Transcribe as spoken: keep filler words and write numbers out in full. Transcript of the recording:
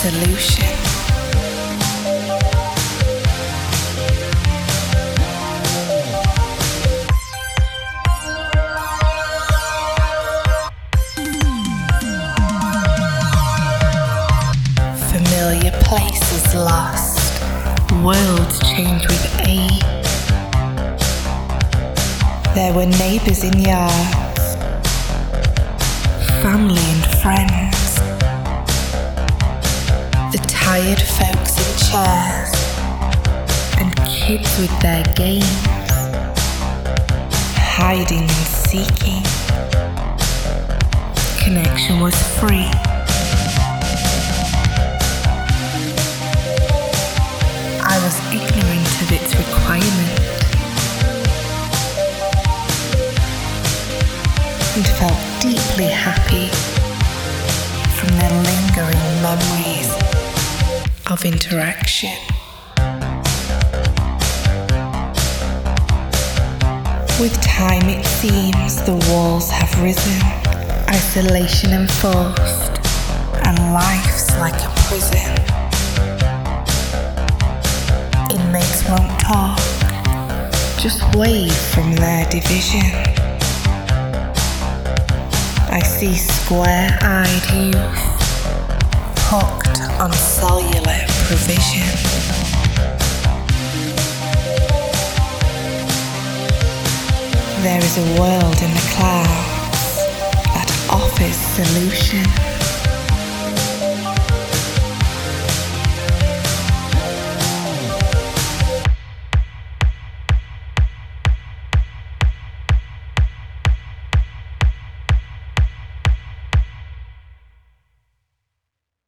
solution. Familiar places lost, worlds change with age. There were neighbours in yards, family and friends, the tired folks in chairs, and kids with their games, hiding and seeking. Connection was free. I was ignorant of its requirement and felt deeply happy from the lingering memories of interaction. With time it seems the walls have risen, isolation enforced, and life's like a prison. Inmates won't talk, just wave from their division. I see square-eyed youth hooked on cellular provision. There is a world in the clouds that offers solution.